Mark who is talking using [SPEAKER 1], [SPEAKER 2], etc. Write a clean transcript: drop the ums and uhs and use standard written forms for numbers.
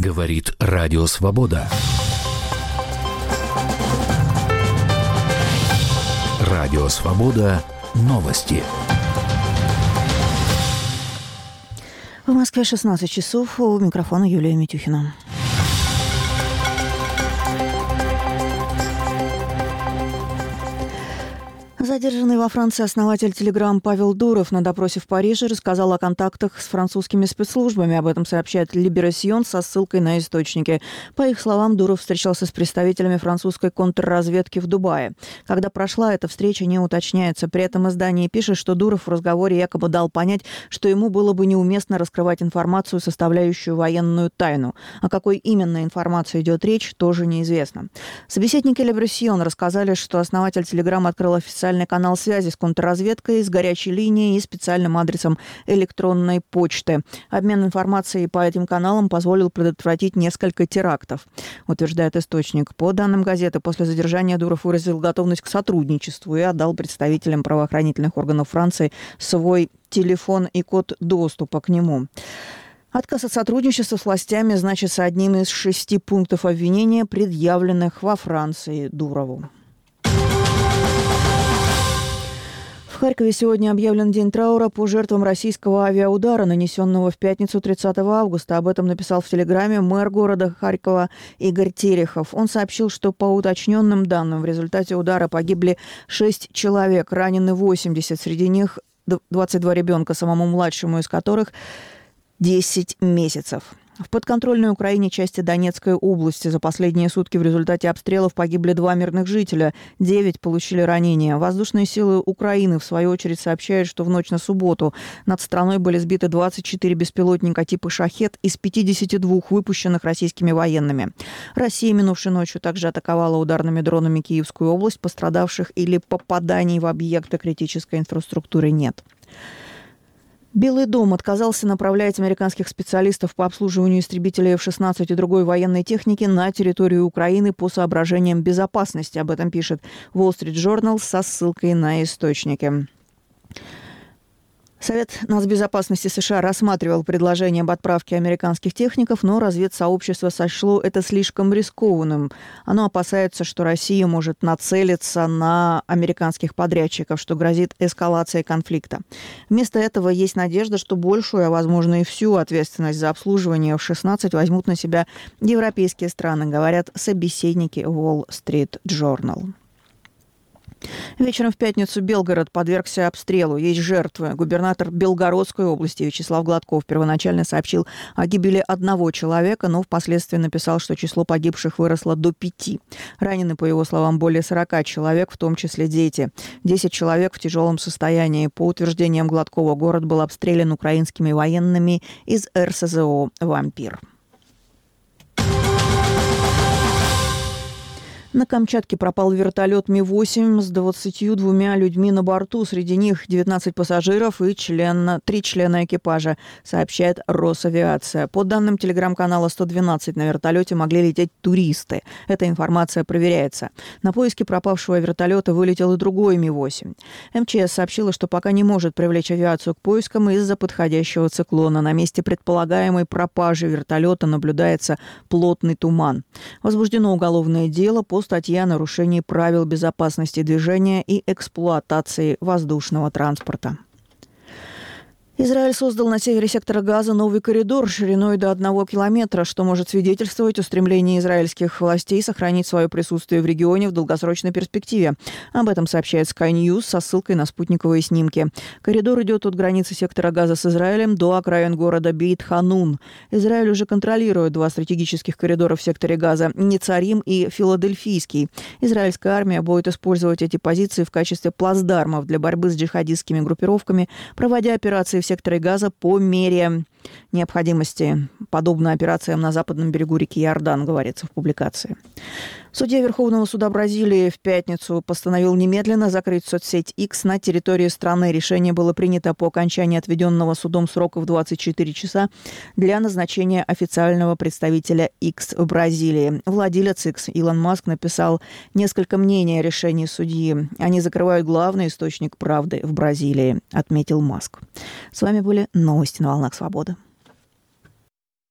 [SPEAKER 1] Говорит Радио Свобода. Радио Свобода. Новости.
[SPEAKER 2] В Москве 16 часов. У микрофона Юлия Митюхина. Задержанный во Франции основатель Telegram Павел Дуров на допросе в Париже рассказал о контактах с французскими спецслужбами. Об этом сообщает Libération со ссылкой на источники. По их словам, Дуров встречался с представителями французской контрразведки в Дубае. Когда прошла эта встреча, не уточняется. При этом издание пишет, что Дуров в разговоре якобы дал понять, что ему было бы неуместно раскрывать информацию, составляющую военную тайну. О какой именно информации идет речь, тоже неизвестно. Собеседники Libération рассказали, что основатель Telegram открыл официальный канал связи с контрразведкой, с горячей линией и специальным адресом электронной почты. Обмен информацией по этим каналам позволил предотвратить несколько терактов, утверждает источник. По данным газеты, после задержания Дуров выразил готовность к сотрудничеству и отдал представителям правоохранительных органов Франции свой телефон и код доступа к нему. Отказ от сотрудничества с властями значится одним из 6 пунктов обвинения, предъявленных во Франции Дурову. В Харькове сегодня объявлен день траура по жертвам российского авиаудара, нанесенного в пятницу 30 августа. Об этом написал в Телеграме мэр города Харькова Игорь Терехов. Он сообщил, что по уточненным данным в результате удара погибли 6 человек, ранены 80, среди них 22 ребенка, самому младшему из которых 10 месяцев. В подконтрольной Украине части Донецкой области за последние сутки в результате обстрелов погибли 2 мирных жителя, 9 получили ранения. Воздушные силы Украины, в свою очередь, сообщают, что в ночь на субботу над страной были сбиты 24 беспилотника типа «Шахед» из 52 выпущенных российскими военными. Россия минувшей ночью также атаковала ударными дронами Киевскую область. Пострадавших или попаданий в объекты критической инфраструктуры нет. Белый дом отказался направлять американских специалистов по обслуживанию истребителей F-16 и другой военной техники на территорию Украины по соображениям безопасности. Об этом пишет Wall Street Journal со ссылкой на источники. Совет нацбезопасности США рассматривал предложение об отправке американских техников, но разведсообщество сочло это слишком рискованным. Оно опасается, что Россия может нацелиться на американских подрядчиков, что грозит эскалацией конфликта. Вместо этого есть надежда, что большую, а возможно и всю ответственность за обслуживание F-16 возьмут на себя европейские страны, говорят собеседники Wall Street Journal. Вечером в пятницу Белгород подвергся обстрелу. Есть жертвы. Губернатор Белгородской области Вячеслав Гладков первоначально сообщил о гибели 1 человека, но впоследствии написал, что число погибших выросло до 5. Ранены, по его словам, более 40 человек, в том числе дети. 10 человек в тяжелом состоянии. По утверждениям Гладкова, город был обстрелян украинскими военными из РСЗО «Вампир». На Камчатке пропал вертолет Ми-8 с 22 людьми на борту. Среди них 19 пассажиров и 3 члена экипажа, сообщает Росавиация. По данным телеграм-канала 112, на вертолете могли лететь туристы. Эта информация проверяется. На поиски пропавшего вертолета вылетел и другой Ми-8. МЧС сообщила, что пока не может привлечь авиацию к поискам из-за подходящего циклона. На месте предполагаемой пропажи вертолета наблюдается плотный туман. Возбуждено уголовное дело по статье о нарушении правил безопасности движения и эксплуатации воздушного транспорта. Израиль создал на севере сектора Газа новый коридор шириной до 1 километра, что может свидетельствовать о стремлении израильских властей сохранить свое присутствие в регионе в долгосрочной перспективе. Об этом сообщает Sky News со ссылкой на спутниковые снимки. Коридор идет от границы сектора Газа с Израилем до окраин города Бейт-Ханун. Израиль уже контролирует 2 стратегических коридора в секторе Газа – Нецарим и Филадельфийский. Израильская армия будет использовать эти позиции в качестве плацдармов для борьбы с джихадистскими группировками, проводя операции в секторе Газа по мере необходимости, подобно операциям на западном берегу реки Иордан, говорится в публикации. Судья Верховного суда Бразилии в пятницу постановил немедленно закрыть соцсеть X на территории страны. Решение было принято по окончании отведенного судом срока в 24 часа для назначения официального представителя X в Бразилии. Владелец X Илон Маск написал несколько мнений о решении судьи. Они закрывают главный источник правды в Бразилии, отметил Маск. С вами были новости на «Волнах Свободы».